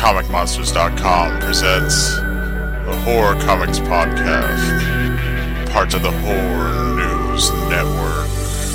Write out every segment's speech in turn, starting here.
ComicMonsters.com presents the Horror Comics Podcast, part of the Horror News Network.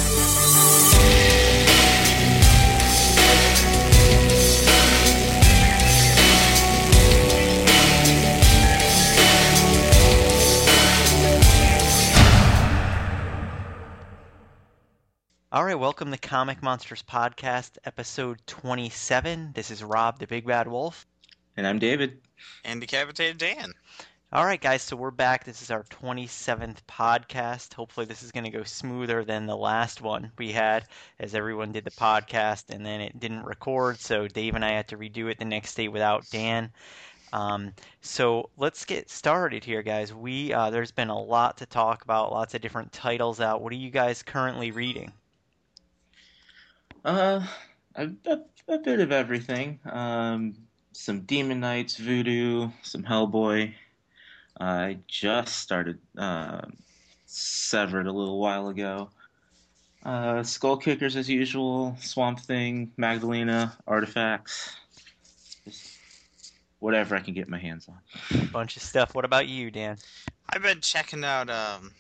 All right, welcome to Comic Monsters Podcast, episode 27. This is Rob, the Big Bad Wolf. And I'm David. And Decapitated Dan. All right, guys, so we're back. This is our 27th podcast. Hopefully this is going to go smoother than the last one we had, as everyone did the podcast, and then it didn't record, so Dave and I had to redo it the next day without Dan. So let's get started here, guys. There's been a lot to talk about, lots of different titles out. What are you guys currently reading? A bit of everything. Some Demon Knights, Voodoo, some Hellboy. I just started Severed a little while ago. Skull Kickers as usual, Swamp Thing, Magdalena, Artifacts. Just whatever I can get my hands on. Bunch of stuff. What about you, Dan? I've been checking out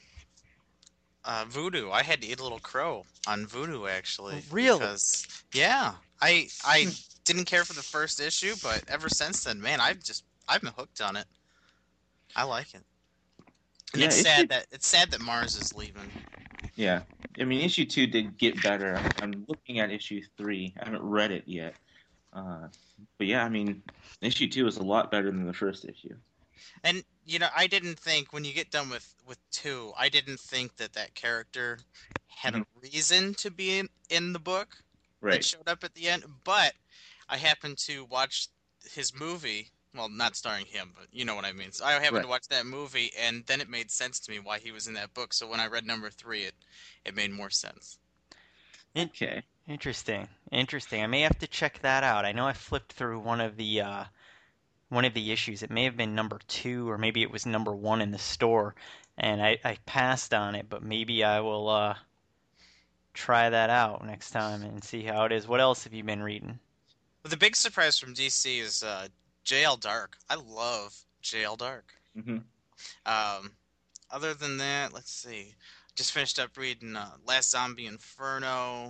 Voodoo. I had to eat a little crow on Voodoo, actually. Really? Because, yeah. I didn't care for the first issue, but ever since then, man, I've been hooked on it. I like it. And Yeah, it's sad that Mars is leaving. Yeah. I mean, issue 2 did get better. I'm looking at issue 3. I haven't read it yet. But yeah, I mean, issue 2 is a lot better than the first issue. And, you know, I didn't think, when you get done with 2, I didn't think that character had a reason to be in the book. Right. That showed up at the end. But I happened to watch his movie. Well, not starring him, but you know what I mean. So I happened to watch that movie, and then it made sense to me why he was in that book. So when I read number 3, it made more sense. Okay. Interesting. I may have to check that out. I know I flipped through one of the issues. It may have been number 2, or maybe it was number 1 in the store, and I passed on it. But maybe I will try that out next time and see how it is. What else have you been reading? Well, the big surprise from DC is J.L. Dark. I love J.L. Dark. Mm-hmm. Other than that, let's see. Just finished up reading Last Zombie Inferno,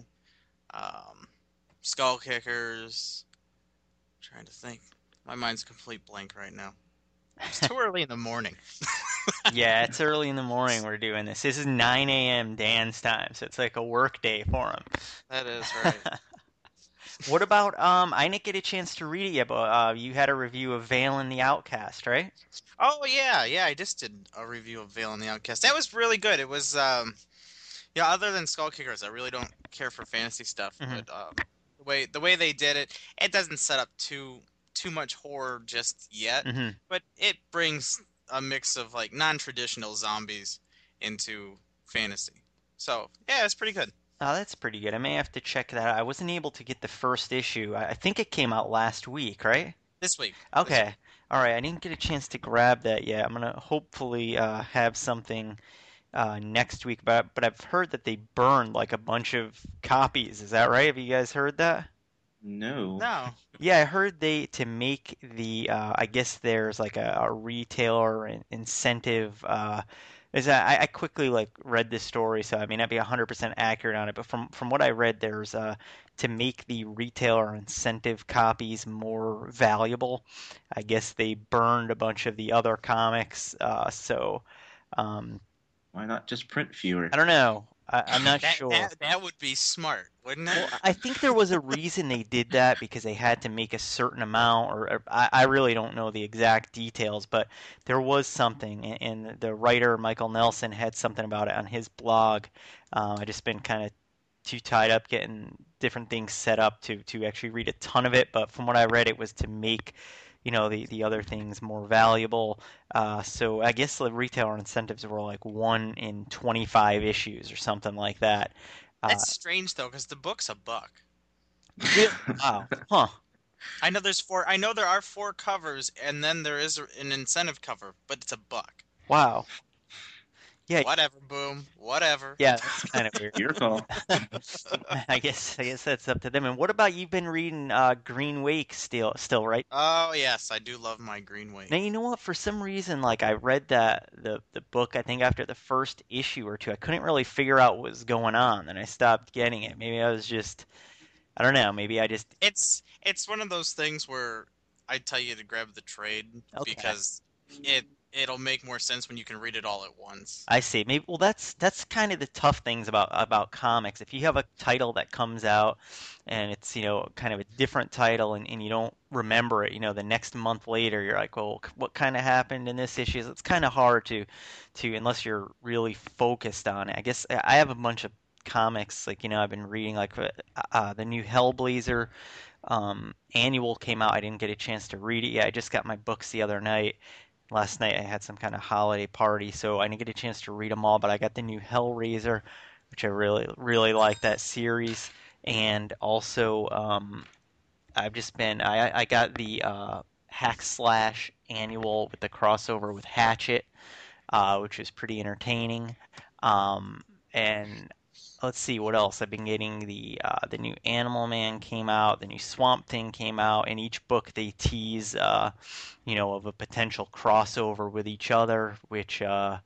Skull Kickers. I'm trying to think. My mind's a complete blank right now. It's too early in the morning. Yeah, it's early in the morning we're doing this. This is 9 a.m. Dan's time, so it's like a work day for him. That is right. What about, I didn't get a chance to read it yet, but you had a review of Valen the Outcast, right? Oh, yeah, I just did a review of Valen the Outcast. That was really good. It was, other than Skull Kickers, I really don't care for fantasy stuff, but the way they did it, it doesn't set up too much horror just yet, but it brings a mix of, like, non-traditional zombies into fantasy. So, yeah, it's pretty good. Oh, that's pretty good. I may have to check that out. I wasn't able to get the first issue. I think it came out last week, right? This week. Okay. All right. I didn't get a chance to grab that yet. I'm going to hopefully have something next week. But I've heard that they burned like a bunch of copies. Is that right? Have you guys heard that? No. Yeah, I heard to make the, I guess there's like a retailer incentive. I quickly read this story, so I may not be 100% accurate on it, but from what I read, there's to make the retailer incentive copies more valuable. I guess they burned a bunch of the other comics, so why not just print fewer? I don't know. I'm not sure. That would be smart, wouldn't it? Well, I think there was a reason they did that, because they had to make a certain amount, or I really don't know the exact details, but there was something, and the writer Michael Nelson had something about it on his blog. I just been kind of too tied up getting different things set up to actually read a ton of it, but from what I read, it was to make the other things more valuable. So I guess the retailer incentives were like 1 in 25 issues or something like that. That's strange though, because the book's $1. Wow. Huh. I know there are 4 covers, and then there is an incentive cover, but it's $1. Wow. Yeah, Whatever, Boom. Whatever. yeah, that's kind of weird. Your call. I guess that's up to them. And what about you've been reading Green Wake still, right? Oh yes, I do love my Green Now Wake. you know what? For some reason, like I read that the book, I think after the first issue or two, I couldn't really figure out what was going on, and I stopped getting it. Maybe I was just, I don't know. Maybe I just It's one of those things where I tell you to grab the trade okay. because it'll make more sense when you can read it all at once. I see. Maybe well, that's kind of the tough things about comics. If you have a title that comes out and it's kind of a different title and you don't remember it, the next month later you're like, well, what kind of happened in this issue? It's kind of hard to unless you're really focused on it. I guess I have a bunch of comics like I've been reading like the new Hellblazer annual came out. I didn't get a chance to read it yet. I just got my books the other night. Last night I had some kind of holiday party, so I didn't get a chance to read them all, but I got the new Hellraiser, which I really, really like that series. And also, I've just been, I got the Hack Slash annual with the crossover with Hatchet, which was pretty entertaining. And let's see what else. I've been getting the new Animal Man came out, the new Swamp Thing came out, and each book they tease of a potential crossover with each other, which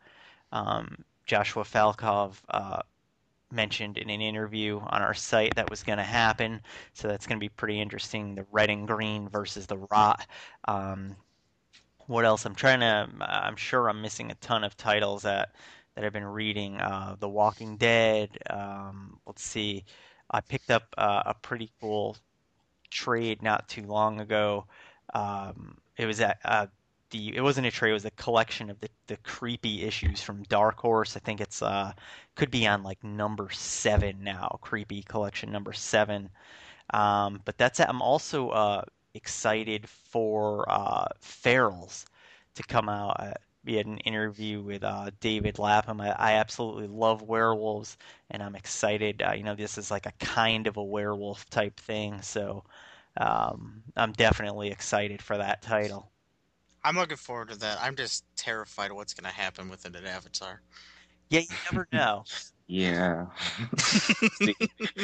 Joshua Falkov mentioned in an interview on our site that was going to happen. So that's going to be pretty interesting. The Red and Green versus the Rot. Um, what else? I'm sure I'm missing a ton of titles that I've been reading. The Walking Dead. Let's see. I picked up a pretty cool trade not too long ago. It was at it wasn't a trade, it was a collection of the creepy issues from Dark Horse. I think it's could be on like number 7 now, creepy collection number 7. But that's it. I'm also excited for Ferals to come out. We had an interview with David Lapham. I absolutely love werewolves, and I'm excited. This is like a kind of a werewolf type thing, so I'm definitely excited for that title. I'm looking forward to that. I'm just terrified of what's going to happen with it at Avatar. Yeah, you never know. Yeah. See,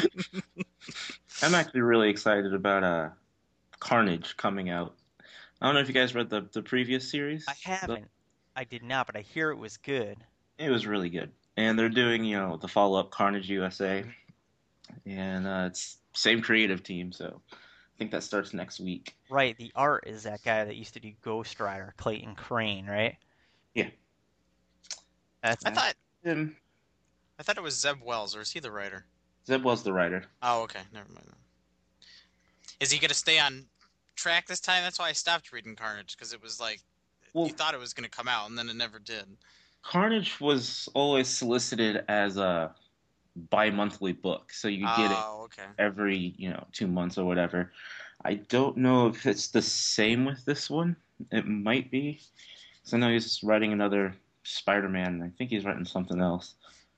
I'm actually really excited about Carnage coming out. I don't know if you guys read the previous series. I haven't. I did not, but I hear it was good. It was really good. And they're doing, the follow-up Carnage USA. And it's same creative team, so I think that starts next week. Right, the art is that guy that used to do Ghost Rider, Clayton Crane, right? Yeah. That's I thought Him. I thought it was Zeb Wells, or is he the writer? Zeb was the writer. Oh, okay, never mind. Is he going to stay on track this time? That's why I stopped reading Carnage, because it was like Well, you thought it was going to come out, and then it never did. Carnage was always solicited as a bi-monthly book, so you get it Oh, okay. every 2 months or whatever. I don't know if it's the same with this one. It might be. So I know he's writing another Spider-Man, and I think he's writing something else.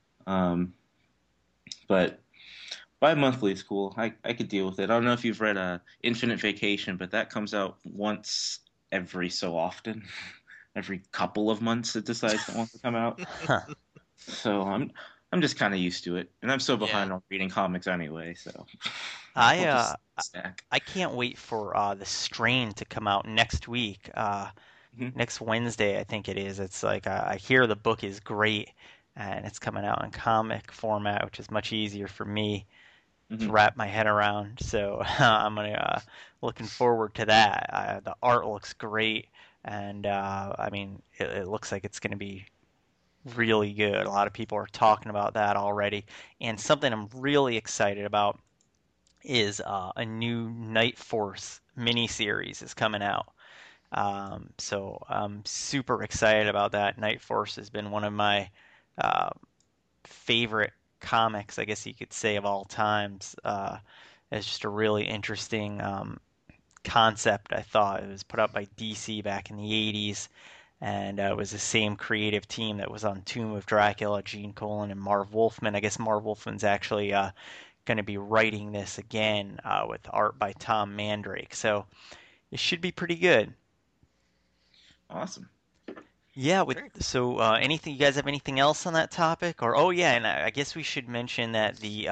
But bi-monthly is cool. I could deal with it. I don't know if you've read Infinite Vacation, but that comes out once every so often. Every couple of months it decides it wants to come out. huh. So I'm just kind of used to it, and I'm so behind Yeah. on reading comics anyway. So I I'll uh just stack. I can't wait for the Strain to come out next week. Mhm. Next Wednesday, I think it is. It's like I hear the book is great, and it's coming out in comic format, which is much easier for me to Mhm. wrap my head around. So I'm gonna looking forward to that. The art looks great, and I mean, it looks like it's gonna be really good. A lot of people are talking about that already, and something I'm really excited about is a new Night Force miniseries is coming out. So I'm super excited about that. Night Force has been one of my uh, favorite comics, I guess you could say, of all times. It's just a really interesting concept, I thought. It was put out by DC back in the 80s, and it was the same creative team that was on Tomb of Dracula, Gene Colan and Marv Wolfman. I guess Marv Wolfman's actually going to be writing this again with art by Tom Mandrake. So it should be pretty good. Awesome. Yeah, with Very so anything you guys have anything else on that topic? Or oh yeah, and I guess we should mention that the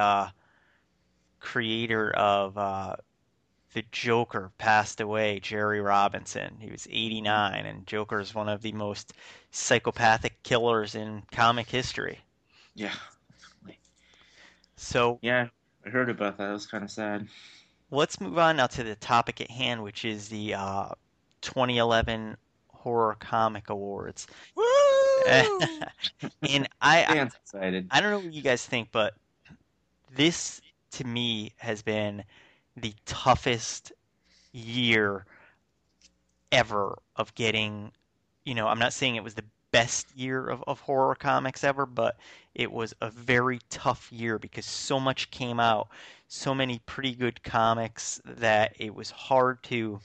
creator of the Joker passed away, Jerry Robinson. He was 89, and Joker is one of the most psychopathic killers in comic history. Yeah, definitely. So Yeah, I heard about that. It was kind of sad. let's move on now to the topic at hand, which is the 2011 Horror Comic Awards. Woo! And I Dan's excited. I don't know what you guys think, but this to me has been the toughest year ever of getting, I'm not saying it was the best year of horror comics ever, but it was a very tough year because so much came out, so many pretty good comics that it was hard to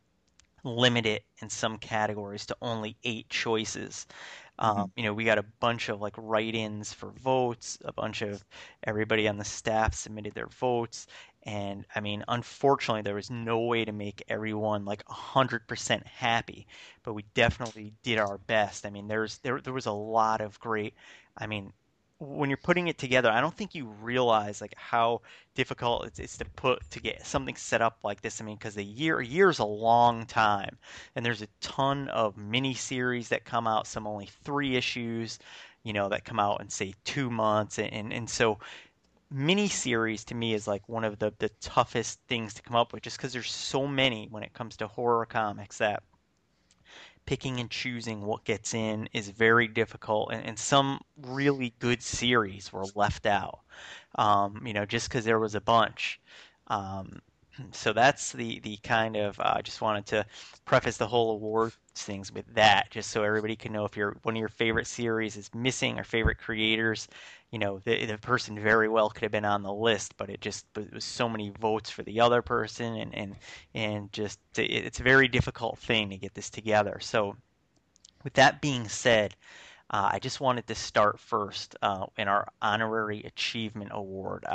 limit it in some categories to only 8 choices. Mhm. We got a bunch of like write-ins for votes, a bunch of everybody on the staff submitted their votes, and I mean, unfortunately, there was no way to make everyone like 100% happy, but we definitely did our best. I mean, there was a lot of great. I mean, when you're putting it together, I don't think you realize like how difficult it's to put to get something set up like this. I mean, because a year's a long time, and there's a ton of mini series that come out, some only 3 issues, that come out in say 2 months, and so mini series to me is like one of the toughest things to come up with, just because there's so many when it comes to horror comics that picking and choosing what gets in is very difficult, and some really good series were left out, just because there was a bunch. Um, so that's the kind of I just wanted to preface the whole awards things with that, just so everybody can know if one of your favorite series is missing or favorite creators, the person very well could have been on the list, but it was so many votes for the other person, and just it's a very difficult thing to get this together. So with that being said, I just wanted to start first in our honorary achievement award.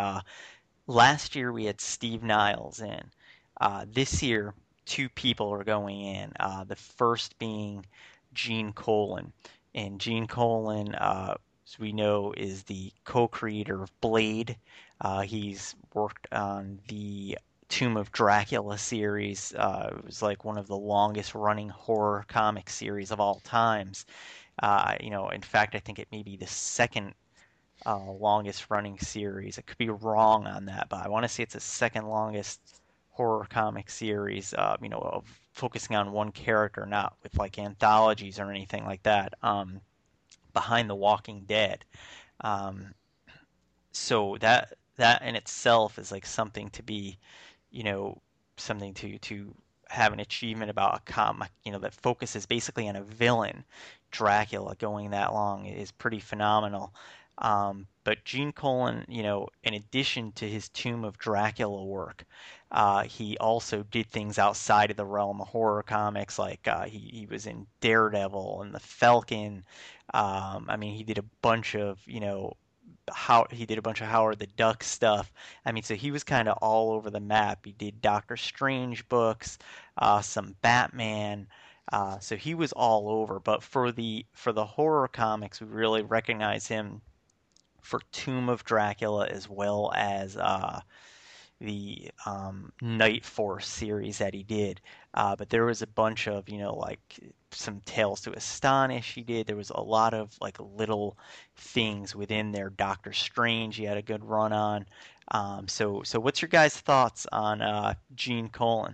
Last year we had Steve Niles in. This year, 2 people are going in. The first being Gene Colan. And Gene Colan, as we know, is the co-creator of Blade. He's worked on the Tomb of Dracula series. It was like one of the longest running horror comic series of all times. In fact, I think it may be the second longest running series. I could be wrong on that, but I want to say it's the second longest horror comic series, of focusing on one character, not with like anthologies or anything like that, behind The Walking Dead. Um, so that in itself is like something to be, you know, something to have an achievement about a comic, that focuses basically on a villain. Dracula going that long is pretty phenomenal. But Gene Colan, in addition to his Tomb of Dracula work, he also did things outside of the realm of horror comics, like he was in Daredevil and the Falcon. I mean, he did a bunch of, how he did a bunch of Howard the Duck stuff. I mean, so he was kind of all over the map. He did Doctor Strange books, some Batman. So he was all over. But for the horror comics, we really recognize him for Tomb of Dracula, as well as the Night Force series that he did. But there was a bunch of, like some Tales to Astonish he did. There was a lot of like little things within there. Doctor Strange he had a good run on. So what's your guys' thoughts on Gene Colan?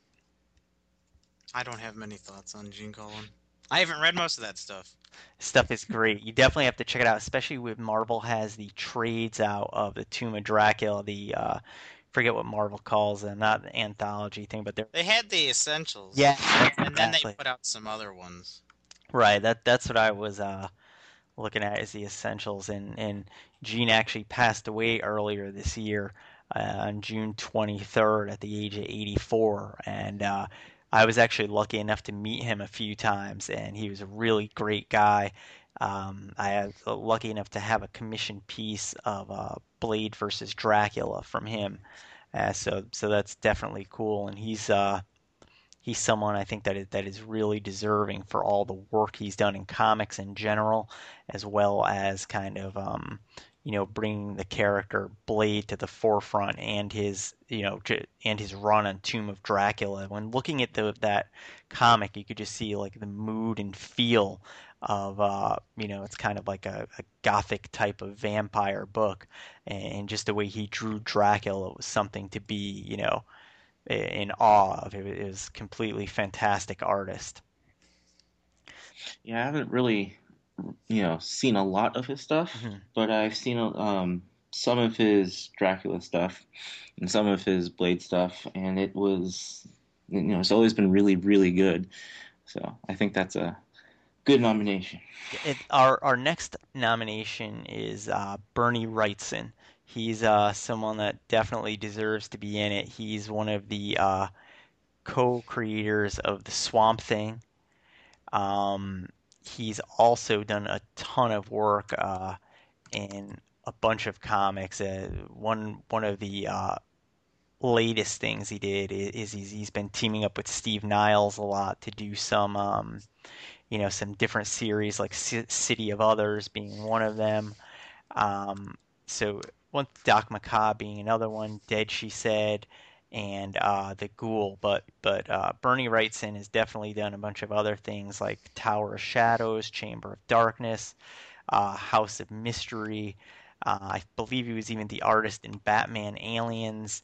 I don't have many thoughts on Gene Colan. I haven't read most of that stuff. Stuff is great. You definitely have to check it out, especially with Marvel has the trades out of the Tomb of Dracula. The forget what Marvel calls them, not the anthology thing, but they're They had the essentials, yeah, and then they exactly put out some other ones. right. That's what I was looking at is the essentials, and Gene actually passed away earlier this year on June 23rd at the age of 84, and I was actually lucky enough to meet him a few times, and he was a really great guy. I was lucky enough to have a commissioned piece of Blade versus Dracula from him, so that's definitely cool, and he's someone I think that is really deserving for all the work he's done in comics in general, as well as kind of bringing the character Blade to the forefront and his and his run on Tomb of Dracula. When looking at that comic, you could just see like the mood and feel of it's kind of like a gothic type of vampire book, and just the way he drew Dracula was something to be in awe of. It was completely fantastic artist. Yeah, I haven't really, seen a lot of his stuff, but I've seen some of his Dracula stuff and some of his Blade stuff, and it was, it's always been really, really good. So I think that's a good nomination. Our next nomination is Bernie Wrightson. He's someone that definitely deserves to be in it. He's one of the co-creators of the Swamp Thing. He's also done a ton of work in a bunch of comics. One of the latest things he did is he's been teaming up with Steve Niles a lot to do some some different series, like City of Others being one of them. So one, Doc Macabre being another one, Dead She Said, and The Ghoul. But Bernie Wrightson has definitely done a bunch of other things like Tower of Shadows, Chamber of Darkness, House of Mystery. I believe he was even the artist in Batman Aliens.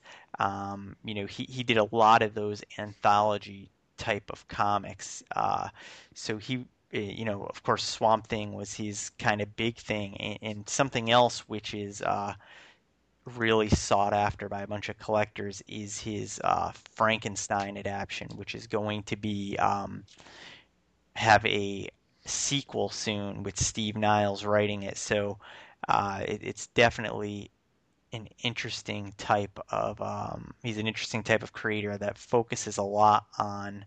He did a lot of those anthology type of comics. So he, of course, Swamp Thing was his kind of big thing, and something else which is really sought after by a bunch of collectors is his Frankenstein adaptation, which is going to be have a sequel soon with Steve Niles writing it. So it's definitely an interesting type of he's an interesting type of creator that focuses a lot on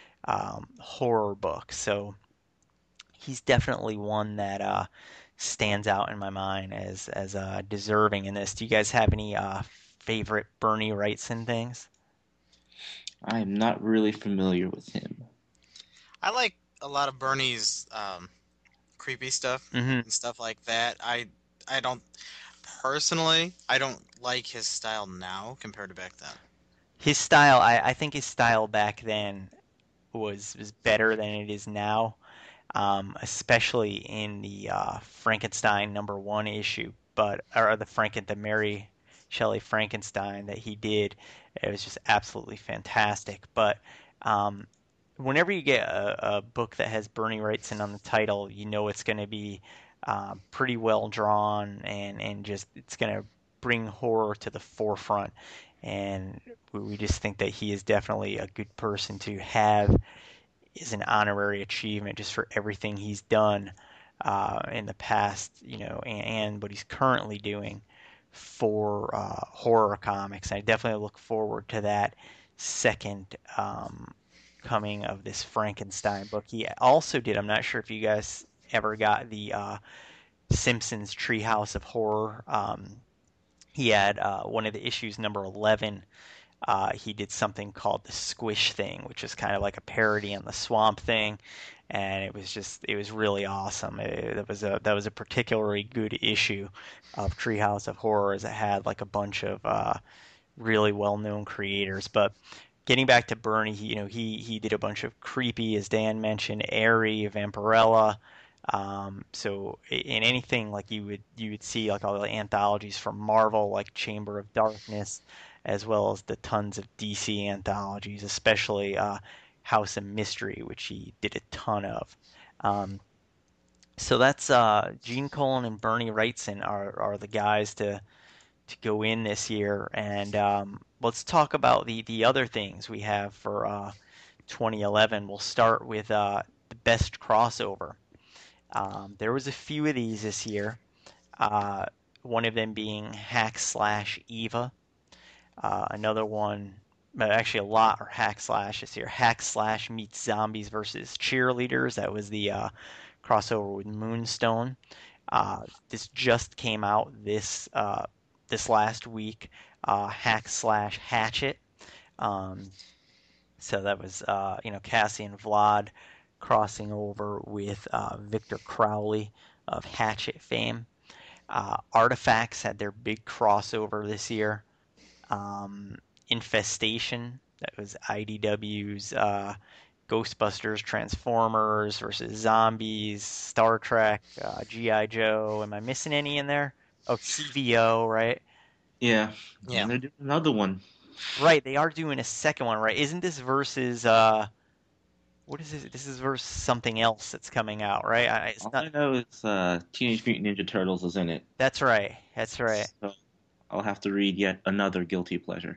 horror books. So he's definitely one that stands out in my mind as deserving in this. Do you guys have any favorite Bernie Wrightson things? I'm not really familiar with him. I like a lot of Bernie's creepy stuff and stuff like that. I don't personally, I don't like his style now compared to back then. His style, I think his style back then was better than it is now, especially in the Frankenstein #1 issue, or the Mary Shelley Frankenstein that he did. It was just absolutely fantastic. But whenever you get a book that has Bernie Wrightson on the title, you know it's going to be pretty well drawn, and just it's going to bring horror to the forefront. And we just think that he is definitely a good person to have as an honorary achievement just for everything he's done in the past, and what he's currently doing for horror comics. I definitely look forward to that second coming of this Frankenstein book. He also did, I'm not sure if you guys ever got the Simpsons Treehouse of Horror. He had one of the issues, number 11. He did something called the Squish Thing, which is kind of like a parody on the Swamp Thing, and it was really awesome. That was a particularly good issue of Treehouse of Horror, as it had like a bunch of really well-known creators. But getting back to Bernie, he did a bunch of creepy, as Dan mentioned, airy, Vampirella. So in anything like you would see like all the anthologies from Marvel, like Chamber of Darkness, as well as the tons of DC anthologies, especially House of Mystery, which he did a ton of. So that's Gene Colan and Bernie Wrightson are the guys to go in this year. And let's talk about the other things we have for 2011. We'll start with the best crossover. There was a few of these this year. One of them being Hack/Eva. Another one, actually a lot are Hack/ this year. Hack/ meets Zombies versus Cheerleaders. That was the crossover with Moonstone. This just came out this last week. Hack/ Hatchet. So that was Cassie and Vlad crossing over with Victor Crowley of Hatchet fame. Artifacts had their big crossover this year. Infestation, that was IDW's Ghostbusters, Transformers versus Zombies, Star Trek, G.I. Joe. Am I missing any in there? Oh, CVO, right? Yeah. Yeah. And they're doing another one. Right, they are doing a second one, right? Isn't this versus what is this? This is versus something else that's coming out, right? It's All not. I know is Teenage Mutant Ninja Turtles is in it. That's right. That's right. So I'll have to read yet another guilty pleasure.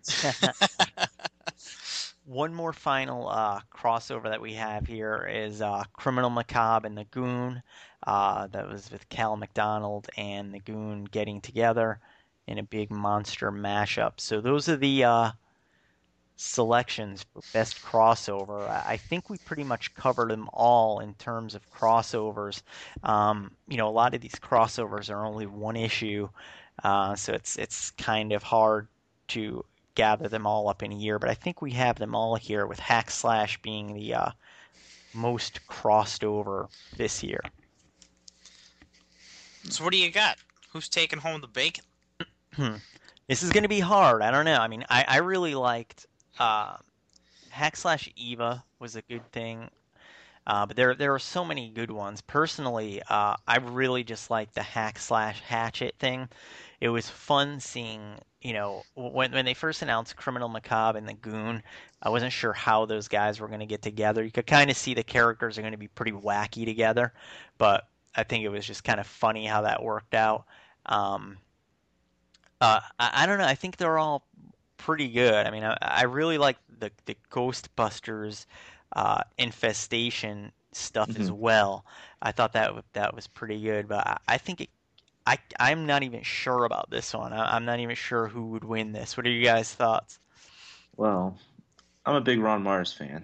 One more final crossover that we have here is Criminal Macabre and the Goon. That was with Cal McDonald and the Goon getting together in a big monster mashup. So those are the selections for best crossover. I think we pretty much covered them all in terms of crossovers. A lot of these crossovers are only one issue, so it's kind of hard to gather them all up in a year. But I think we have them all here, with Hack Slash being the most crossed over this year. So what do you got? Who's taking home the bacon? This is going to be hard. I don't know. I mean, I really liked Hack Slash Eva was a good thing. But there are so many good ones. Personally, I really just liked the Hack Slash Hatchet thing. It was fun seeing, when they first announced Criminal Macabre and the Goon, I wasn't sure how those guys were going to get together. You could kind of see the characters are going to be pretty wacky together, but I think it was just kind of funny how that worked out. I don't know. I think they're all pretty good. I mean, I really like the Ghostbusters infestation stuff as well. I thought that was pretty good, but I think I'm not even sure about this one. I'm not even sure who would win this. What are you guys' thoughts? Well, I'm a big Ron Mars fan,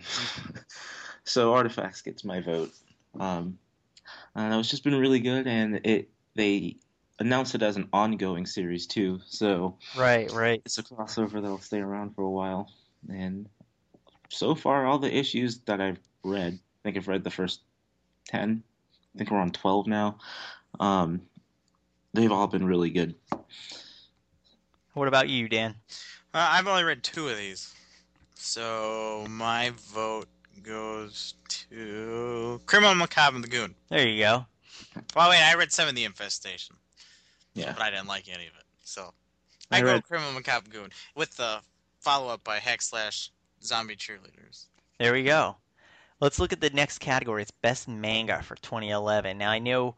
so Artifacts gets my vote. And it's just been really good, and they announced it as an ongoing series too, so Right. it's a crossover that'll stay around for a while. And so far, all the issues that I've read, I think I've read the first 10. I think we're on 12 now. They've all been really good. What about you, Dan? I've only read 2 of these, so my vote goes to Criminal Macabre and the Goon. There you go. Well, wait, I read 7 The Infestation. Yeah. But I didn't like any of it. So I I go read- Criminal Macabre Goon with the follow-up by Hack Slash Zombie Cheerleaders. There we go. Let's look at the next category. It's Best Manga for 2011. Now, I know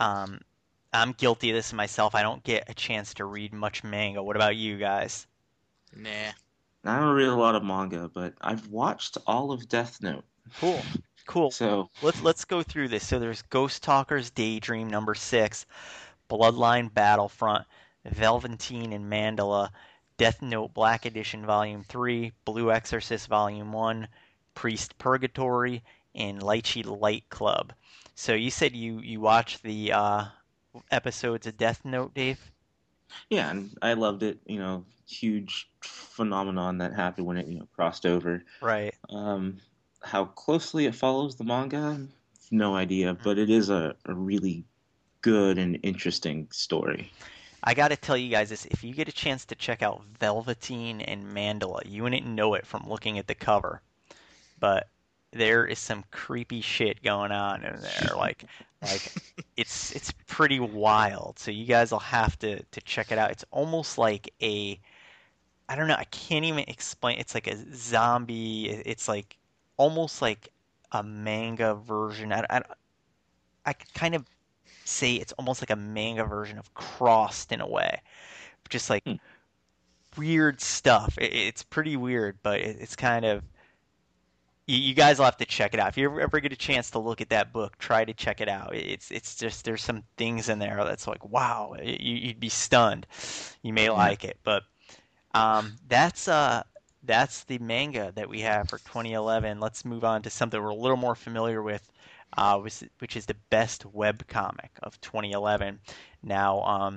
I'm guilty of this myself. I don't get a chance to read much manga. What about you guys? Nah. I don't read a lot of manga, but I've watched all of Death Note. Cool. So Let's go through this. So there's Ghost Talker's Daydream number 6, Bloodline Battlefront, Velveteen and Mandala, Death Note Black Edition Volume 3, Blue Exorcist Volume 1, Priest Purgatory, and Lychee Light Club. So you said you watched the episodes of Death Note, Dave? yeah, and I loved it. Huge phenomenon that happened when it crossed over. Right. How closely it follows the manga, no idea, but it is a really good and interesting story. I got to tell you guys this. If you get a chance to check out Velveteen and Mandala, you wouldn't know it from looking at the cover, but there is some creepy shit going on in there. Like it's pretty wild. So you guys will have to check it out. It's almost like I don't know. I can't even explain. It's like a zombie. It's like almost like a manga version. I could kind of say it's almost like a manga version of Crossed in a way. Just like weird stuff. It's pretty weird, but it's kind of... You guys will have to check it out. If you ever get a chance to look at that book, try to check it out. It's just, there's some things in there that's like, wow, you'd be stunned. You may like it, but that's the manga that we have for 2011. Let's move on to something we're a little more familiar with, which is the best webcomic of 2011. Now,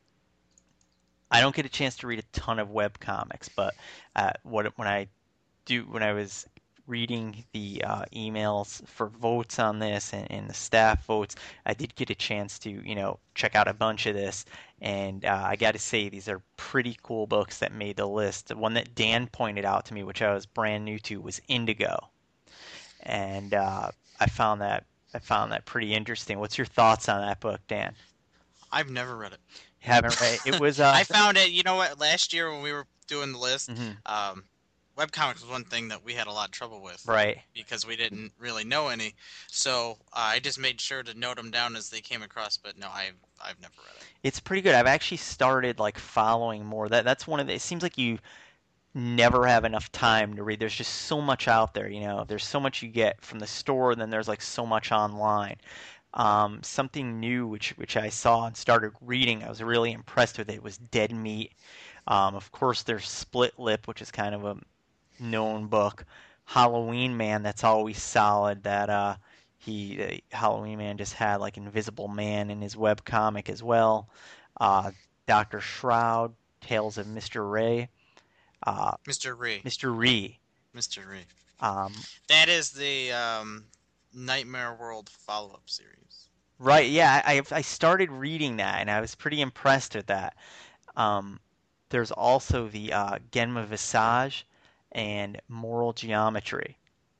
I don't get a chance to read a ton of webcomics, but when I was reading the emails for votes on this and the staff votes, I did get a chance to, check out a bunch of this. And I got to say, these are pretty cool books that made the list. The one that Dan pointed out to me, which I was brand new to, was Indigo. And I found that pretty interesting. What's your thoughts on that book, Dan? I've never read it. Haven't read it. It was. I found it. You know what? Last year when we were doing the list, Mhm. Webcomics was one thing that we had a lot of trouble with. Right. Because we didn't really know any. So I just made sure to note them down as they came across. But no, I've never read it. It's pretty good. I've actually started like following more. That's one of the. It seems like you never have enough time to read. There's just so much out there. There's so much you get from the store, and then there's like so much online. Something new which I saw and started reading, I was really impressed with it, was Dead Meat. Of course, there's Split Lip, which is kind of a known book. Halloween Man, that's always solid. That Halloween Man just had like Invisible Man in his web comic as well. Dr. Shroud, Tales of Mr. Ray. Mr. Ree. Mr. Ree. Mr. Ree. Um, That is the Nightmare World follow-up series. Right, yeah, I started reading that, and I was pretty impressed with that. There's also the Genma Visage and Moral Geometry,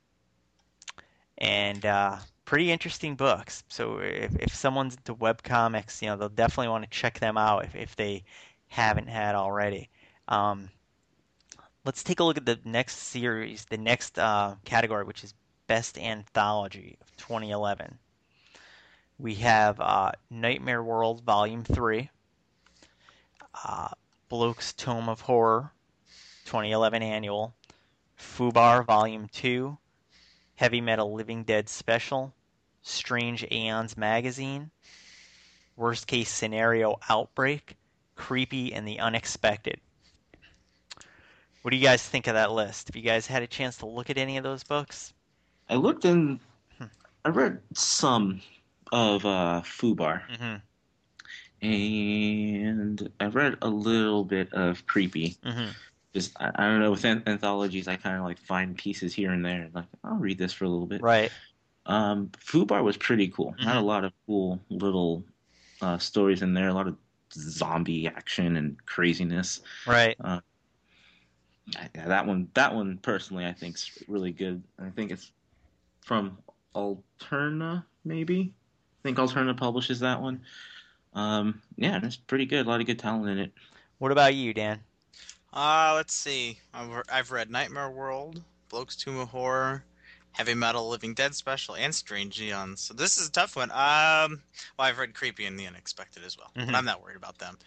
and pretty interesting books. So if someone's into webcomics, they'll definitely want to check them out if they haven't had already. Let's take a look at the next series, the next category, which is Best Anthology of 2011. We have Nightmare World Volume 3, Bloke's Tome of Horror, 2011 Annual, Fubar Volume 2, Heavy Metal Living Dead Special, Strange Aeons Magazine, Worst Case Scenario Outbreak, Creepy and the Unexpected. What do you guys think of that list? Have you guys had a chance to look at any of those books? I looked in. I read some of Fubar, and I read a little bit of Creepy. Just I don't know, with anthologies, I kind of like find pieces here and there. Like, I'll read this for a little bit. Right. Fubar was pretty cool. Had a lot of cool little stories in there. A lot of zombie action and craziness. Right. Yeah, that one personally, I think is really good. I think it's from Alterna, maybe. I think Alterna publishes that one. Yeah, it's pretty good. A lot of good talent in it. What about you, Dan? Let's see. I've read Nightmare World, Bloke's Tomb of Horror, Heavy Metal Living Dead Special, and Strange Eons. So this is a tough one. Well, I've read Creepy and the Unexpected as well, but I'm not worried about them.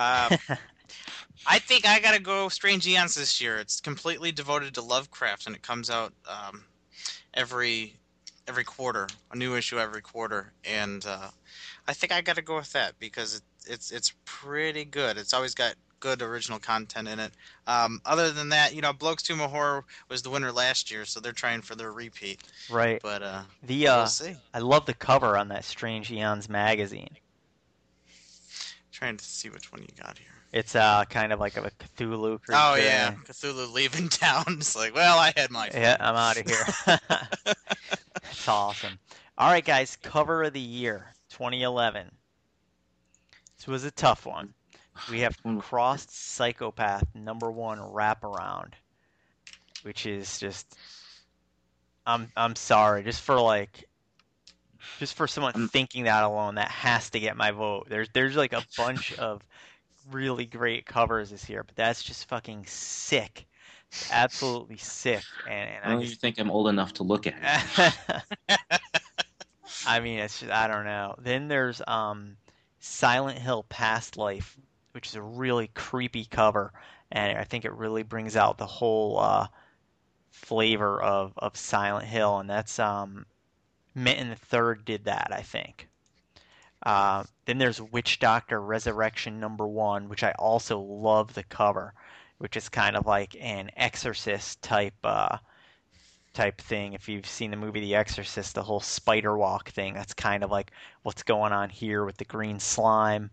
I think I gotta go Strange Eons this year. It's completely devoted to Lovecraft, and it comes out every quarter, a new issue every quarter, and I think I gotta go with that because it's pretty good. It's always got good original content in it. Other than that, Bloke's Tomb of Horror was the winner last year, so they're trying for their repeat. Right. But we'll see. I love the cover on that Strange Eons magazine. Trying to see which one you got here. It's kind of like a Cthulhu creature. Oh yeah, Cthulhu leaving town. It's like, well, I had my fun. Yeah, I'm out of here. That's awesome. All right, guys, cover of the year 2011. This was a tough one. We have Crossed Psychopath #1 Wraparound, which is just I'm sorry, just for someone thinking that alone, that has to get my vote. There's like a bunch of really great covers this year, but that's just fucking sick. It's absolutely sick. And I don't even think I'm old enough to look at it. I mean, it's just, I don't know. Then there's Silent Hill Past Life, which is a really creepy cover, and I think it really brings out the whole flavor of Silent Hill, and that's Mitten the Third did that, I think. Then there's Witch Doctor Resurrection #1, which I also love the cover, which is kind of like an Exorcist type thing. If you've seen the movie The Exorcist, the whole spider walk thing, that's kind of like what's going on here with the green slime.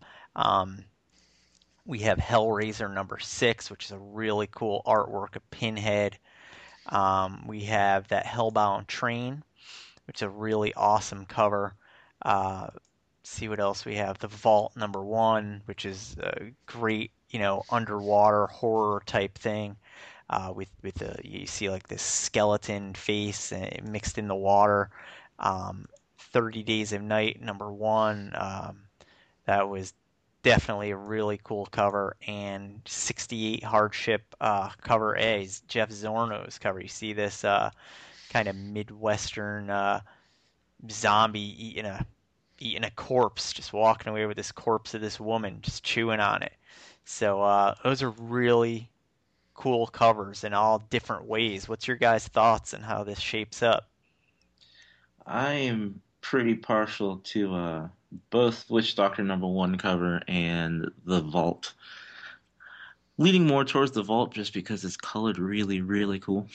We have Hellraiser #6, which is a really cool artwork of Pinhead. We have that Hellbound Train, which is a really awesome cover. Uh, see what else we have. The Vault #1, which is a great, underwater horror type thing. With you see like this skeleton face mixed in the water. 30 Days of Night #1. That was definitely a really cool cover. And 68 Hardship cover A is Jeff Zorno's cover. You see this kind of Midwestern zombie eating a corpse, just walking away with this corpse of this woman, just chewing on it. So those are really cool covers in all different ways. What's your guys' thoughts on how this shapes up? I am pretty partial to both Witch Doctor #1 cover and the Vault. Leaning more towards the Vault just because it's colored really, really cool.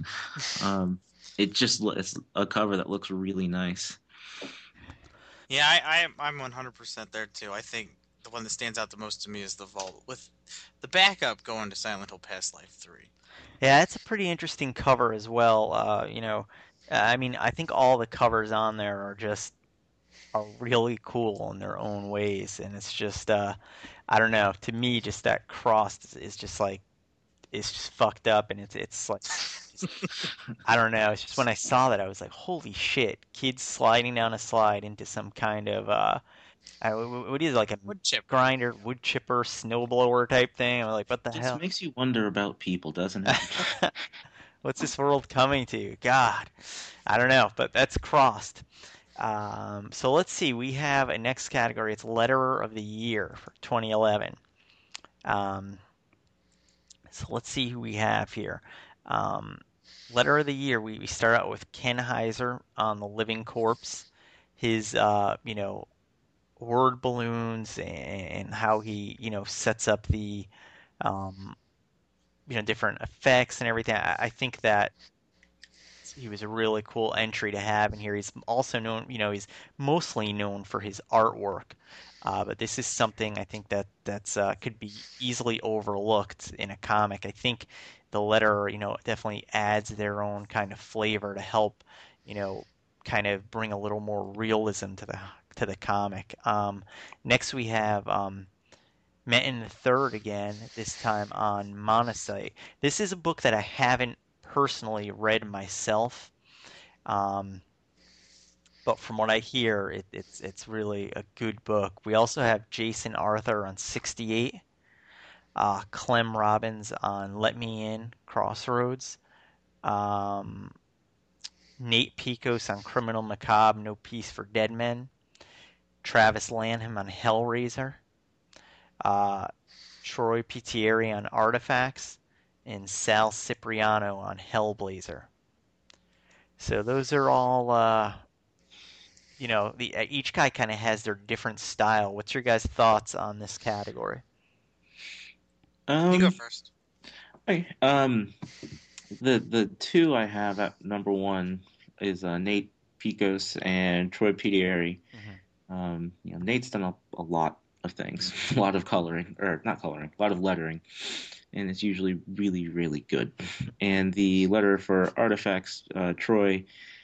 It's a cover that looks really nice. Yeah, I'm 100% there too. I think the one that stands out the most to me is the Vault, with the backup going to Silent Hill Past Life 3. Yeah, it's a pretty interesting cover as well. I mean, I think all the covers on there are really cool in their own ways, and it's just I don't know. To me, just that cross is just like it's just fucked up, and it's like I don't know. It's just when I saw that, I was like, holy shit! Kids sliding down a slide into some kind of what is it, like a Wood chip. grinder, wood chipper, snowblower type thing? I'm like, what the It just hell? makes you wonder about people, doesn't it? What's this world coming to? God, I don't know, but that's crossed. So let's see. We have a next category. It's Letterer of the Year for 2011. So let's see who we have here. Letter of the Year. We start out with Ken Heiser on the Living Corpse. His word balloons and how he sets up the um, different effects and everything. I think that he was a really cool entry to have in here. He's also known, he's mostly known for his artwork, but this is something I think that's could be easily overlooked in a comic. I think the letter, definitely adds their own kind of flavor to help, kind of bring a little more realism to the comic. Next we have Menton the Third again, this time on Monocyte. This is a book that I haven't personally read myself, um, but from what I hear, it's really a good book. We also have Jason Arthur on 68, Clem Robbins on Let Me In, Crossroads, um, Nate Picos on Criminal Macabre, No Peace for Dead Men, Travis Lanham on Hellraiser, uh, Troy Pitieri on Artifacts, and Sal Cipriano on Hellblazer. So those are all, each guy kind of has their different style. What's your guys' thoughts on this category? You go first. Okay. The two I have at #1 is Nate Picos and Troy Pitieri. Nate's done a lot of things, a lot of coloring, or not coloring, a lot of lettering, and it's usually really, really good. And the letter for Artifacts, Troy,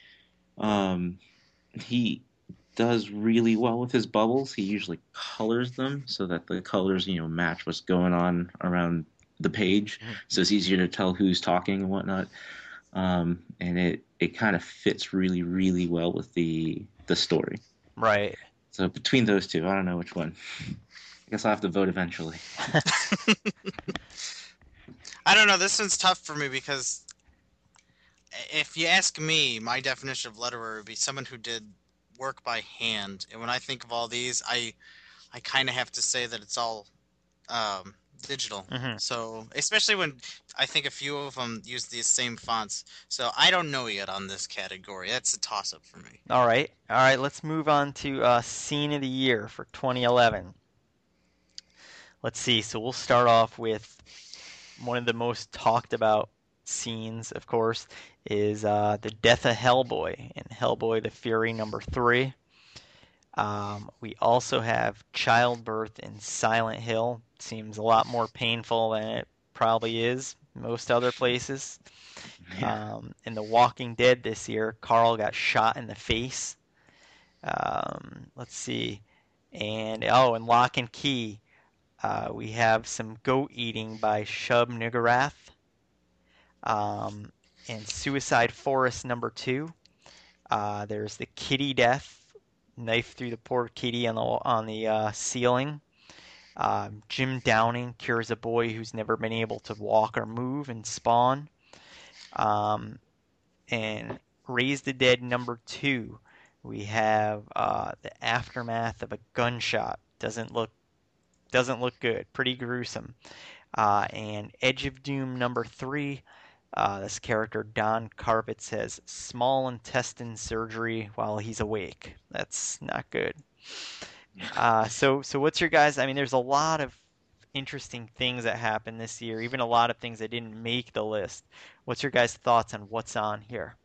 he does really well with his bubbles. He usually colors them so that the colors, match what's going on around the page, so it's easier to tell who's talking and whatnot. And it kind of fits really, really well with the story. Right. So between those two, I don't know which one. I guess I'll have to vote eventually. I don't know. This one's tough for me because if you ask me, my definition of letterer would be someone who did work by hand. And when I think of all these, I kind of have to say that it's all digital. Mm-hmm. So especially when I think a few of them use these same fonts. So I don't know yet on this category. That's a toss-up for me. All right. Let's move on to Scene of the Year for 2011. Let's see. So we'll start off with one of the most talked about scenes, of course, is the death of Hellboy in Hellboy the Fury #3. We also have childbirth in Silent Hill. Seems a lot more painful than it probably is, most other places. Yeah. In The Walking Dead this year, Carl got shot in the face. Let's see. And in Lock and Key, we have some goat eating by Shub Niggurath. And Suicide Forest #2. There's the kitty death, knife through the poor kitty on the ceiling. Jim Downing cures a boy who's never been able to walk or move in Spawn. And Raise the Dead #2. We have the aftermath of a gunshot. Doesn't look good. Pretty gruesome. And Edge of Doom #3. This character Don Carpets has small intestine surgery while he's awake. That's not good. So what's your guys? I mean, there's a lot of interesting things that happened this year. Even a lot of things that didn't make the list. What's your guys' thoughts on what's on here?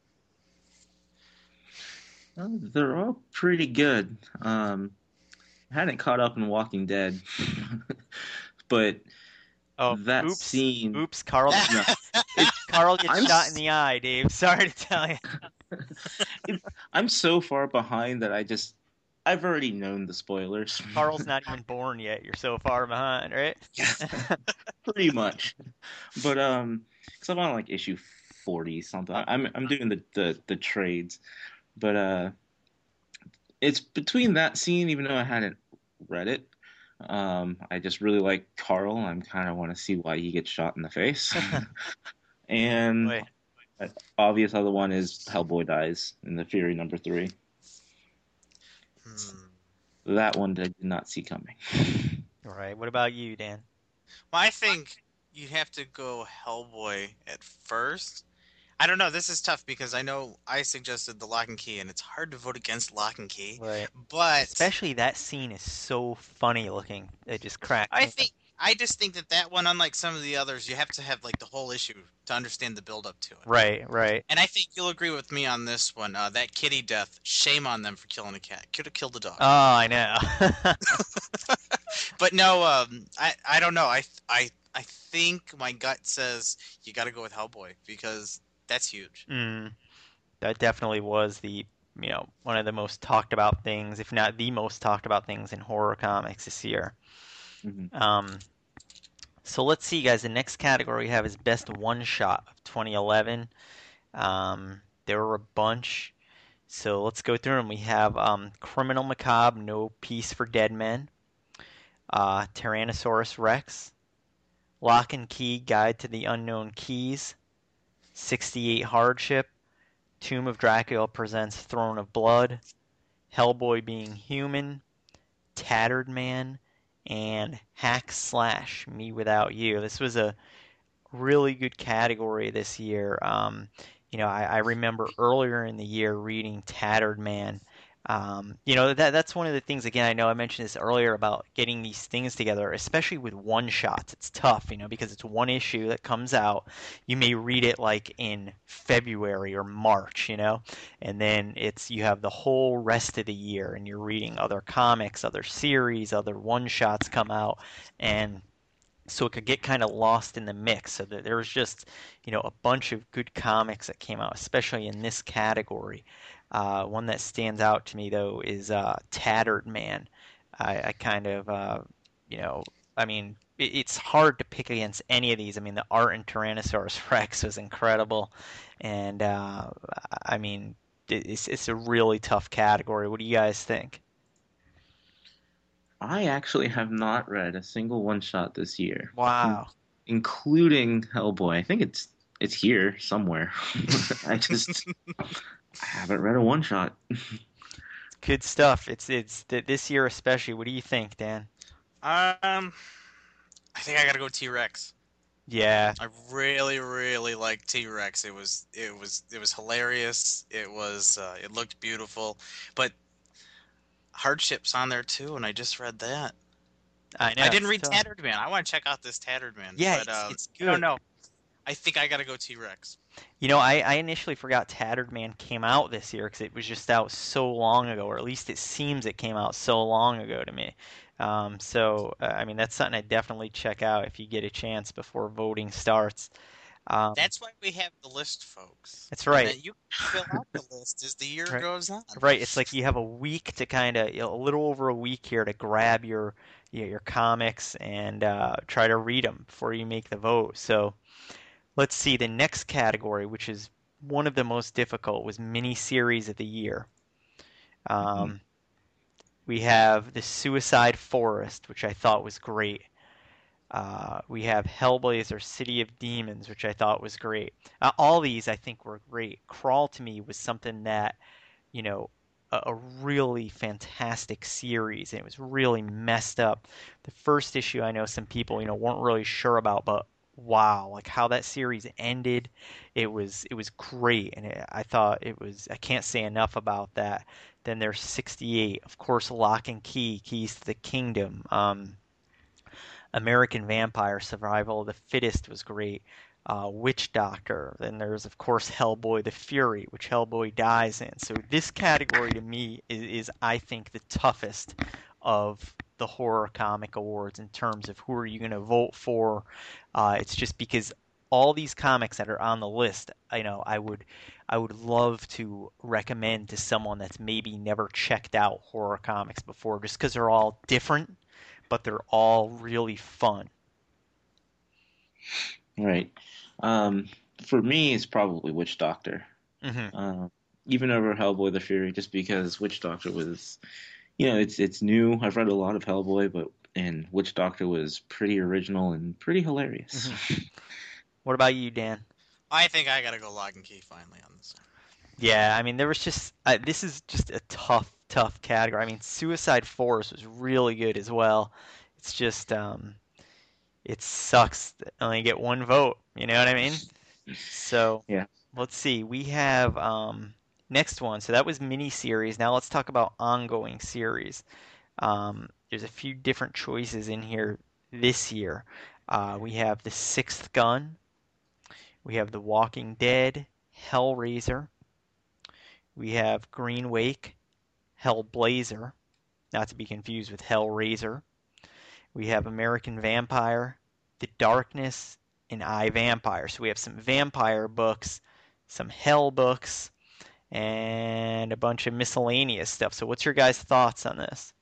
They're all pretty good. I hadn't caught up in Walking Dead, but that oops, scene. Oops, Carl. No, Carl gets I'm shot in the eye, Dave. Sorry to tell you. I'm so far behind that I've already known the spoilers. Carl's not even born yet. You're so far behind, right? Pretty much. But because I'm on like issue 40 something. I'm doing the trades, but it's between that scene, even though I hadn't read it. I just really like Carl. I kind of want to see why he gets shot in the face. And Wait. an obvious other one is Hellboy dies in the Fury #3. That one I did not see coming. All right. What about you, Dan? Well, I think you'd have to go Hellboy at first. I don't know. This is tough because I know I suggested the Lock and Key, and it's hard to vote against Lock and Key. Right. But Especially that scene is so funny looking. It just cracked. I just think that one, unlike some of the others, you have to have like the whole issue to understand the build up to it. Right. And I think you'll agree with me on this one. That kitty death, shame on them for killing a cat. Could have killed the dog. Oh, I know. But no, I don't know. I think my gut says you got to go with Hellboy because that's huge. That definitely was one of the most talked about things, if not the most talked about things in horror comics this year. Mm-hmm. So let's see, guys. The next category we have is Best One Shot of 2011. There were a bunch. So let's go through them. We have Criminal Macabre, No Peace for Dead Men. Tyrannosaurus Rex. Lock and Key, Guide to the Unknown Keys. 68 Hardship. Tomb of Dracula presents Throne of Blood. Hellboy Being Human. Tattered Man. And Hack Slash, Me Without You. This was a really good category this year. I remember earlier in the year reading Tattered Man. That's one of the things, again, I know I mentioned this earlier about getting these things together, especially with one-shots. It's tough, because it's one issue that comes out. You may read it like in February or March, and then you have the whole rest of the year and you're reading other comics, other series, other one-shots come out, and so it could get kind of lost in the mix. So there was just, a bunch of good comics that came out, especially in this category. One that stands out to me, though, is Tattered Man. I kind of, it's hard to pick against any of these. I mean, the art in Tyrannosaurus Rex was incredible. And, it's a really tough category. What do you guys think? I actually have not read a single one-shot this year. Wow. Including Hellboy. I think it's here somewhere. I haven't read a one-shot. Good stuff. It's this year especially. What do you think, Dan? I think I gotta go T-Rex. Yeah. I really, really like T-Rex. It was hilarious. It looked beautiful, but Hardship's on there too, and I just read that. I know. I didn't read Tattered Man. I want to check out this Tattered Man. Yeah, but, it's good. I don't know. I think I gotta go T-Rex. I initially forgot Tattered Man came out this year because it was just out so long ago, or at least it seems it came out so long ago to me. That's something I'd definitely check out if you get a chance before voting starts. That's why we have the list, folks. That's right. And that you can fill out the list as the year Right. goes on. Right. It's like you have a week to kind of, a little over a week here to grab your comics and try to read them before you make the vote. So let's see. The next category, which is one of the most difficult, was miniseries of the year. We have The Suicide Forest, which I thought was great. We have Hellblazer, City of Demons, which I thought was great. All these I think were great. Crawl to me was something that, a really fantastic series, and it was really messed up. The first issue I know some people, weren't really sure about, but wow, like how that series ended, it was great, and I thought I can't say enough about that. Then there's 68, of course, Lock and Key, Keys to the Kingdom. American Vampire, Survival of the Fittest was great. Witch Doctor. Then there's, of course, Hellboy the Fury, which Hellboy dies in. So this category to me is I think, the toughest of the horror comic awards in terms of who are you going to vote for. It's just because all these comics that are on the list, I would love to recommend to someone that's maybe never checked out horror comics before, just because they're all different, but they're all really fun. Right. For me, it's probably Witch Doctor. Even over Hellboy the Fury, just because Witch Doctor was, it's new. I've read a lot of Hellboy, and Witch Doctor was pretty original and pretty hilarious. What about you, Dan? I think I gotta go Lock and Key finally on this. Yeah, I mean, there was just this is just a tough category. I mean, Suicide Forest was really good as well. It's just it sucks that I only get one vote. You know what I mean? So Yeah. Let's see. We have next one. So that was miniseries. Now let's talk about ongoing series. There's a few different choices in here this year. We have The Sixth Gun. We have The Walking Dead, Hellraiser. We have Green Wake, Hellblazer, not to be confused with Hellraiser. We have American Vampire, The Darkness, and I, Vampire. So we have some vampire books, some hell books, and a bunch of miscellaneous stuff. So what's your guys' thoughts on this?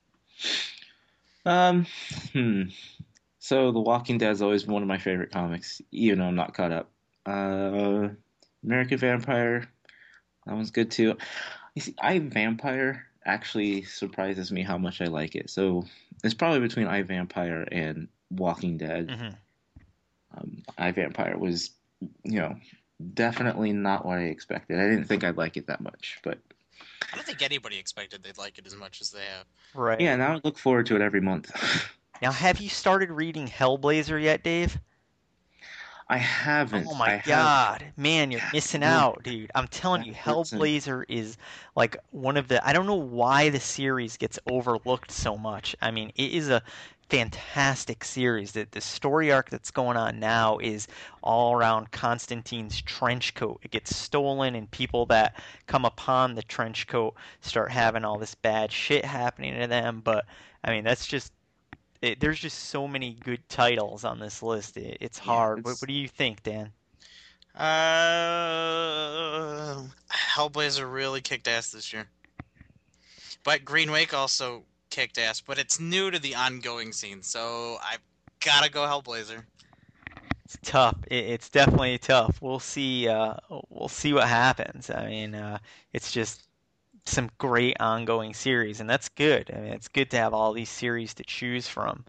So The Walking Dead is always one of my favorite comics, even though I'm not caught up. American Vampire, that one's good too. You see, I, Vampire actually surprises me how much I like it. So it's probably between I, Vampire and Walking Dead. I, Vampire was, definitely not what I expected. I didn't think I'd like it that much, but I don't think anybody expected they'd like it as much as they have. Right. Yeah, now I look forward to it every month. Now, have you started reading Hellblazer yet, Dave? I haven't. Oh my God, man, you're missing out, dude. I'm telling you, Hellblazer is like one of the. I don't know why the series gets overlooked so much. I mean, it is a fantastic series. The story arc that's going on now is all around Constantine's trench coat. It gets stolen, and people that come upon the trench coat start having all this bad shit happening to them. But I mean, that's just. There's just so many good titles on this list. It's hard. What do you think, Dan? Hellblazer really kicked ass this year. But Green Wake also kicked ass, but it's new to the ongoing scene, so I've got to go Hellblazer. It's tough. It's definitely tough. We'll see. We'll see what happens. I mean, it's just some great ongoing series, and that's good. I mean, it's good to have all these series to choose from.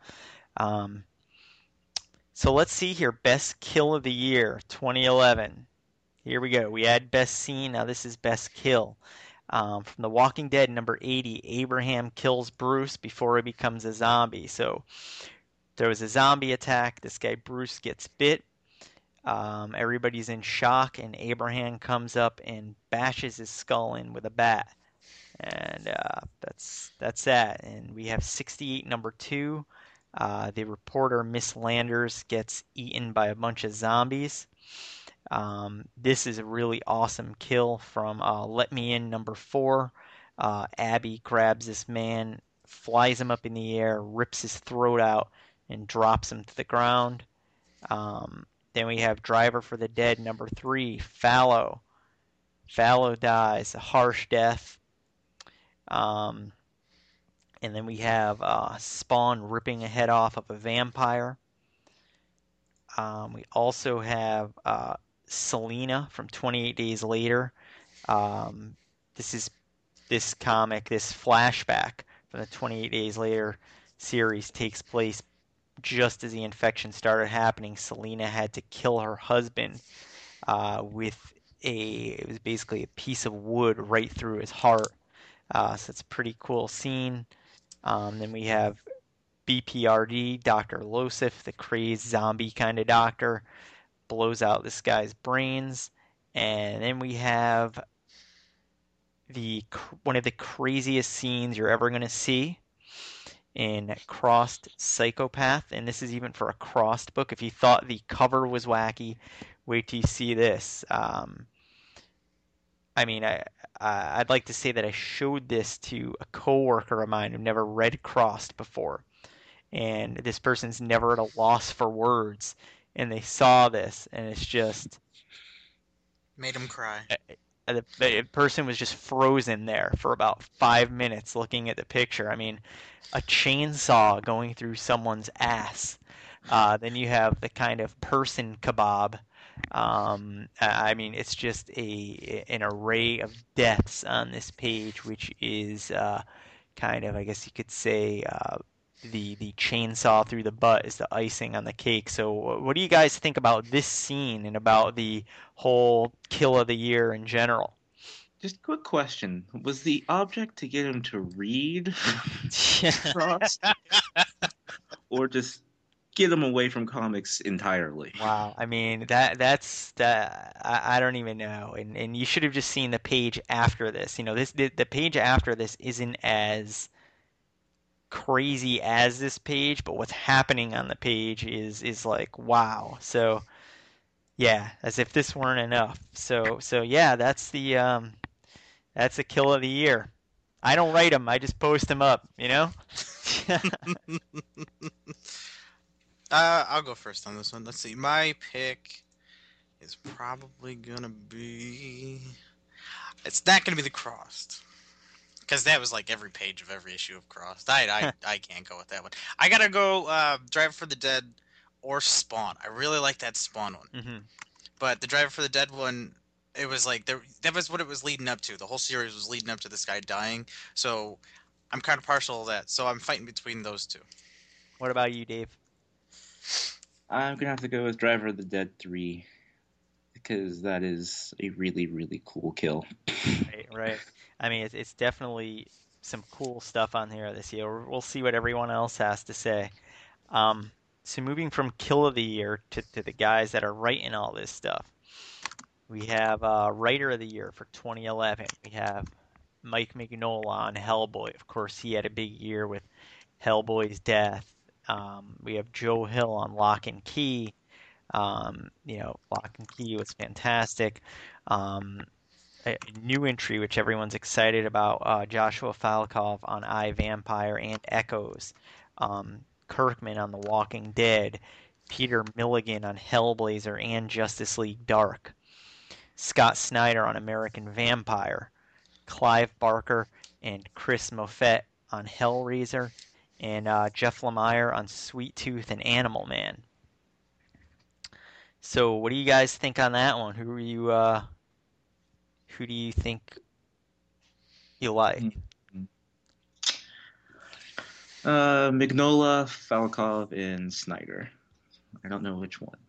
So let's see here. Best Kill of the Year, 2011. Here we go. We had Best Scene. Now this is Best Kill. From The Walking Dead, number 80, Abraham kills Bruce before he becomes a zombie. So there was a zombie attack. This guy Bruce gets bit. Everybody's in shock, and Abraham comes up and bashes his skull in with a bat. And that's that. And we have 68, number 2. The reporter Miss Landers gets eaten by a bunch of zombies. This is a really awesome kill from Let Me In, number 4. Abby grabs this man, flies him up in the air, rips his throat out, and drops him to the ground. Then we have Driver for the Dead #3, Fallow. Fallow dies, a harsh death. And then we have Spawn ripping a head off of a vampire. We also have Selena from 28 Days Later. This flashback from the 28 Days Later series takes place just as the infection started happening. Selena had to kill her husband it was basically a piece of wood right through his heart. So it's a pretty cool scene. Then we have BPRD, Dr. Losif, the crazed zombie kind of doctor, blows out this guy's brains. And then we have one of the craziest scenes you're ever going to see in Crossed Psychopath. And this is even for a Crossed book. If you thought the cover was wacky, wait till you see this. I'd like to say that I showed this to a coworker of mine who never read Crossed before. And this person's never at a loss for words. And they saw this, and it's just... Made them cry. The person was just frozen there for about 5 minutes looking at the picture. I mean, a chainsaw going through someone's ass. Then you have the kind of person kebab. It's just an array of deaths on this page, which is kind of, I guess you could say, the chainsaw through the butt is the icing on the cake. So what do you guys think about this scene and about the whole kill of the year in general? Just a quick question. Was the object to get him to read Frost? Or just get him away from comics entirely? Wow. I mean, that's I don't even know. And you should have just seen the page after this. You know, the page after this isn't as crazy as this page, but what's happening on the page is like wow. So yeah, as if this weren't enough. So yeah, that's the kill of the year. I don't write them, I just post them up, you know. I'll go first on this one. Let's see. My pick is probably gonna be. It's not gonna be the Crossed. Because that was like every page of every issue of Crossed. I can't go with that one. I gotta go Driver for the Dead or Spawn. I really like that Spawn one. Mm-hmm. But the Driver for the Dead one, it was like that was what it was leading up to. The whole series was leading up to this guy dying. So I'm kind of partial to that. So I'm fighting between those two. What about you, Dave? I'm gonna have to go with Driver of the Dead 3 because that is a really, really cool kill. Right. I mean, it's definitely some cool stuff on here this year. We'll see what everyone else has to say. So moving from kill of the year to the guys that are writing all this stuff, we have writer of the year for 2011. We have Mike Mignola on Hellboy. Of course, he had a big year with Hellboy's death. We have Joe Hill on Lock and Key. Lock and Key was fantastic. A new entry, which everyone's excited about, Joshua Falkov on I, Vampire and Echoes. Kirkman on The Walking Dead. Peter Milligan on Hellblazer and Justice League Dark. Scott Snyder on American Vampire. Clive Barker and Chris Moffett on Hellraiser. And Jeff Lemire on Sweet Tooth and Animal Man. So what do you guys think on that one? Who do you think you like? Mignola, Falkov, and Snyder. I don't know which one.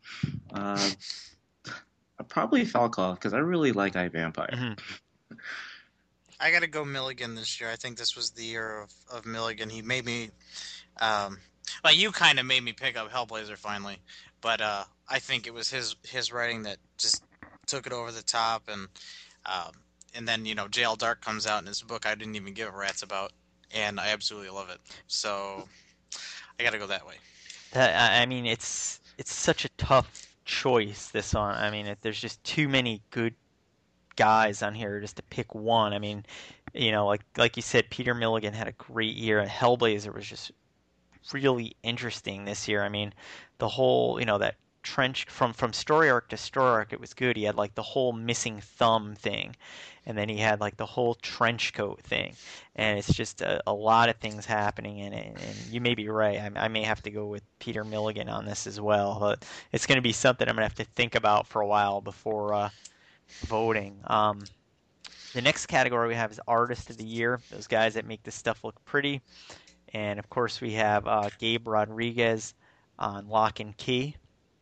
Probably Falkov, because I really like I, Vampire. Mm-hmm. I gotta go Milligan this year. I think this was the year of Milligan. He made me, you kind of made me pick up Hellblazer finally, but I think it was his writing that just took it over the top, and then JL Dark comes out in his book I didn't even give a rat's about, and I absolutely love it. So I gotta go that way. It's such a tough choice, this one. I mean, there's just too many good guys on here just to pick one. I mean, like you said, Peter Milligan had a great year, and Hellblazer was just really interesting this year. I mean, the whole, that trench from story arc to story arc. It was good. He had like the whole missing thumb thing, and then he had like the whole trench coat thing, and it's just a lot of things happening in it. And you may be right. I may have to go with Peter Milligan on this as well, but it's going to be something I'm going to have to think about for a while before voting. The next category we have is Artist of the Year. Those guys that make this stuff look pretty. And of course we have Gabe Rodriguez on Lock and Key.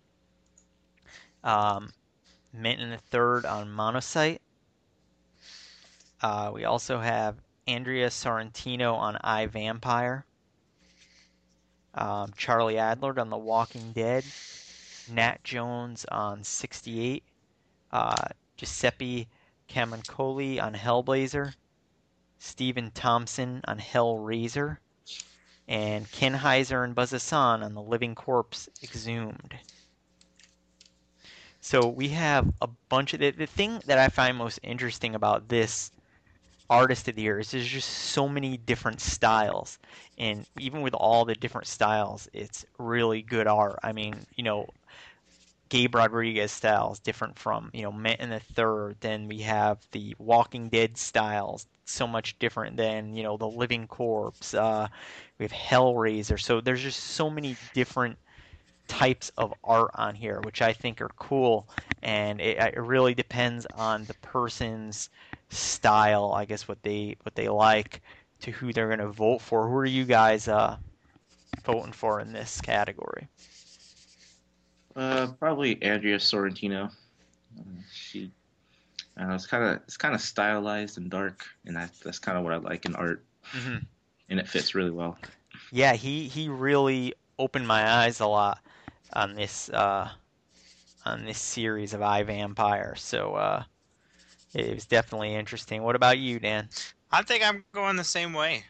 Minton III on Monocyte. We also have Andrea Sorrentino on I, Vampire. Charlie Adler on The Walking Dead. Nat Jones on 68. Giuseppe Camuncoli on Hellblazer. Stephen Thompson on Hellraiser. And Ken Heiser and Buzz Hassan on The Living Corpse Exhumed. So we have a bunch of the thing that I find most interesting about this Artist of the Year is there's just so many different styles, and even with all the different styles, it's really good art. I mean, Gabe Rodriguez style is different from Minton III. Then we have the Walking Dead styles, so much different than the Living Corpse. We have Hellraiser. So there's just so many different types of art on here, which I think are cool, and it really depends on the person's style, I guess, what they like, to who they're going to vote for. Who are you guys voting for in this category? Probably Andrea Sorrentino. It's kind of stylized and dark, and that's kind of what I like in art, and it fits really well. Yeah, he really opened my eyes a lot on this series of I, Vampire. So it was definitely interesting. What about you, Dan? I think I'm going the same way.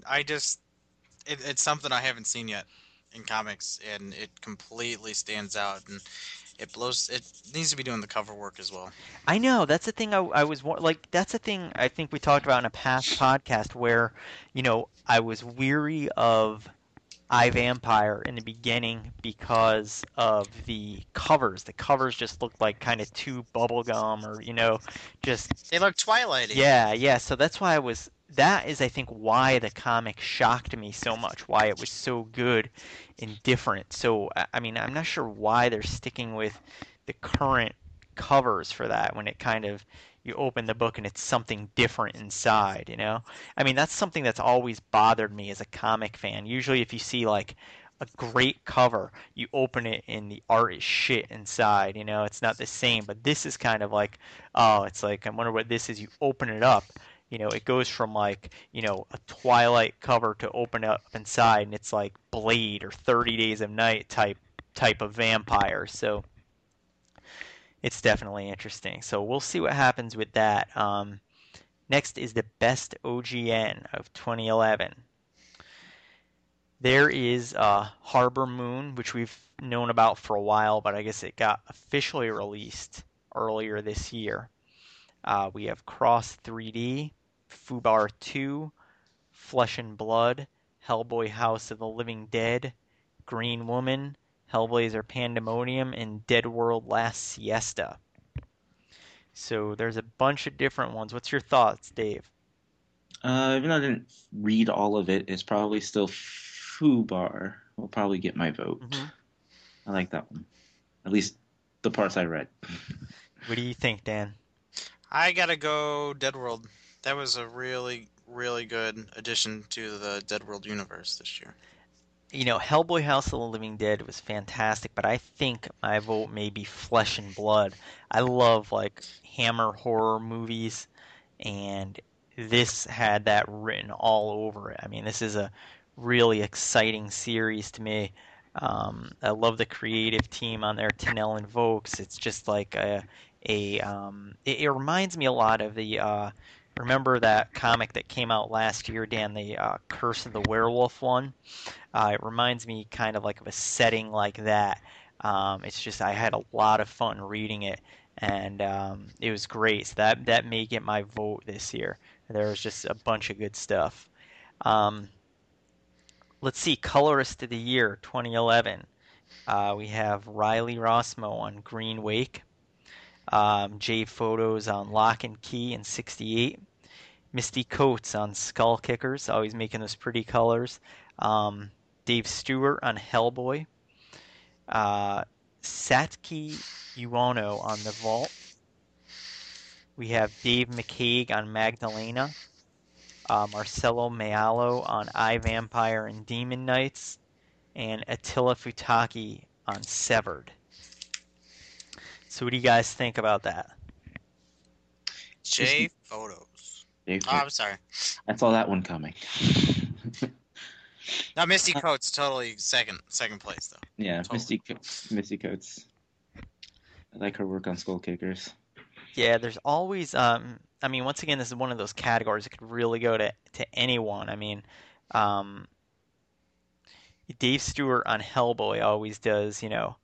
It's something I haven't seen yet in comics, and it completely stands out, and it needs to be doing the cover work as well. I know, that's the thing I was like, that's the thing I think we talked about in a past podcast where, I was weary of I, Vampire in the beginning because of the covers. The covers just looked like kind of too bubblegum, or just they look Twilight-y. Yeah. So that's why that is, I think, why the comic shocked me so much. Why it was so good and different. So I mean, I'm not sure why they're sticking with the current covers for that when it kind of, you open the book and it's something different inside, I mean, that's something that's always bothered me as a comic fan. Usually if you see like a great cover, you open it and the art is shit inside, it's not the same. But this is kind of like, oh, it's like, I wonder what this is. You open it up, it goes from like, a Twilight cover to open it up inside, and it's like Blade or 30 Days of Night type of vampire. So it's definitely interesting. So we'll see what happens with that. Next is the Best OGN of 2011. There is Harbor Moon, which we've known about for a while, but I guess it got officially released earlier this year. We have Cross 3D, Fubar 2, Flesh and Blood, Hellboy House of the Living Dead, Green Woman, Hellblazer Pandemonium, and Dead World Last Siesta. So there's a bunch of different ones. What's your thoughts, Dave? Even though I didn't read all of it, it's probably still Fubar will probably get my vote. I like that one. At least the parts I read. What do you think, Dan? I gotta go Dead World. That was a really, really good addition to the Dead World universe this year. Hellboy House of the Living Dead was fantastic, but I think my vote may be Flesh and Blood. I love like Hammer horror movies, and this had that written all over it. I mean, this is a really exciting series to me. I love the creative team on there, Tennell and Vokes. It's just like it reminds me a lot of the remember that comic that came out last year, Dan, the Curse of the Werewolf one? It reminds me kind of like of a setting like that. It's just, I had a lot of fun reading it, and it was great. So that may get my vote this year. There was just a bunch of good stuff. Let's see, Colorist of the Year 2011. We have Riley Rossmo on Green Wake. Jade Photos on Lock and Key in 68. Misty Coates on Skull Kickers, always making those pretty colors. Dave Stewart on Hellboy. Satki Uono on The Vault. We have Dave McCaig on Magdalena. Marcelo Mayalo on iVampire and Demon Knights. And Attila Futaki on Severed. So what do you guys think about that? J Photos. Oh, I'm sorry. I saw that one coming. No, Misty Coates totally second place though. Yeah, Totally. Misty Coates. I like her work on Skull Kickers. Yeah, there's always I mean, once again, this is one of those categories that could really go to anyone. I mean, Dave Stewart on Hellboy always does,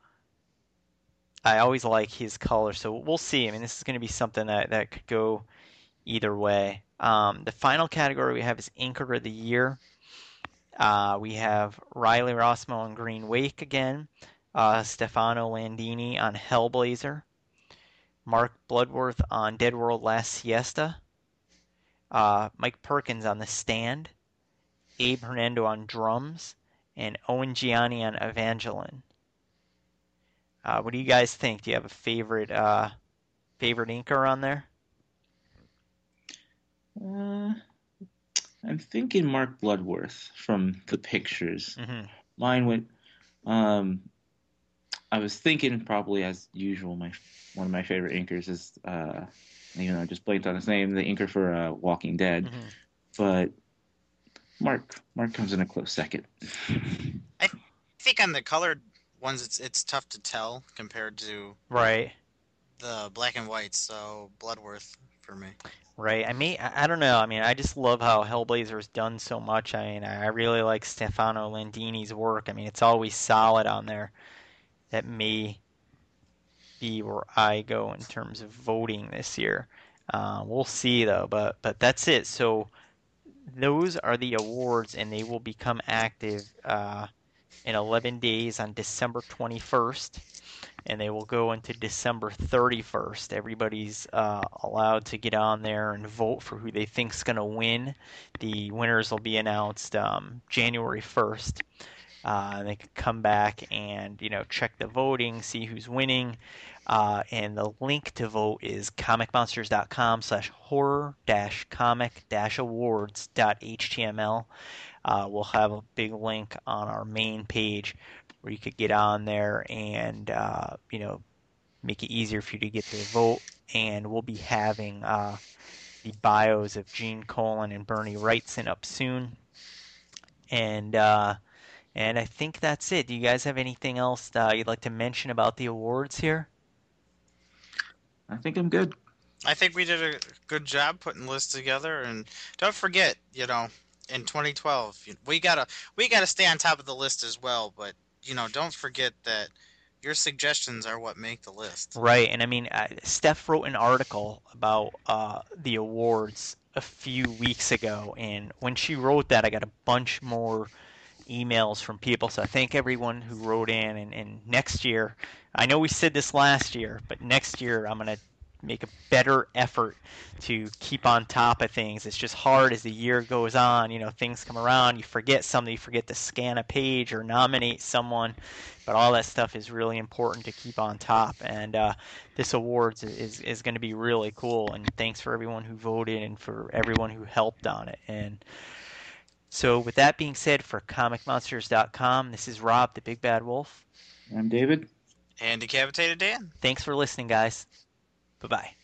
I always like his color, so we'll see. I mean, this is going to be something that could go either way. The final category we have is Inker of the Year. We have Riley Rossmo on Green Wake again, Stefano Landini on Hellblazer, Mark Bloodworth on Dead World Last Siesta, Mike Perkins on The Stand, Abe Hernando on Drums, and Owen Gianni on Evangeline. What do you guys think? Do you have a favorite inker on there? I'm thinking Mark Bloodworth from the pictures. Mm-hmm. Mine went. I was thinking probably as usual. One of my favorite inkers is even though I just blanked on his name, the inker for Walking Dead. Mm-hmm. But Mark comes in a close second. I think on the colored ones, it's tough to tell compared to Right. the black and white. So Bloodworth for me. Right. I don't know. I mean, I just love how Hellblazer's done so much. I mean, I really like Stefano Landini's work. I mean, it's always solid on there. That may be where I go in terms of voting this year. We'll see though, but that's it. So those are the awards, and they will become active in 11 days on December 21st. And they will go into December 31st. Everybody's allowed to get on there and vote for who they think's going to win. The winners will be announced January 1st. They could come back and check the voting, see who's winning. And the link to vote is comicmonsters.com/horror-comic-awards.html. We'll have a big link on our main page where you could get on there and make it easier for you to get to vote. And we'll be having the bios of Gene Colan and Bernie Wrightson up soon. And I think that's it. Do you guys have anything else you'd like to mention about the awards here? I think I'm good. I think we did a good job putting lists together, and don't forget, in 2012, we gotta stay on top of the list as well. But don't forget that your suggestions are what make the list. Right, and I mean, Steph wrote an article about the awards a few weeks ago, and when she wrote that, I got a bunch more emails from people. So I thank everyone who wrote in, and next year, I know we said this last year, but next year I'm going to make a better effort to keep on top of things. It's just hard as the year goes on. Things come around, you forget something, you forget to scan a page or nominate someone, but all that stuff is really important to keep on top. And this awards is going to be really cool, and thanks for everyone who voted and for everyone who helped on it. And so with that being said, for comicmonsters.com, this is Rob, the Big Bad Wolf. I'm David. And Decapitated Dan. Thanks for listening, guys. Bye-bye.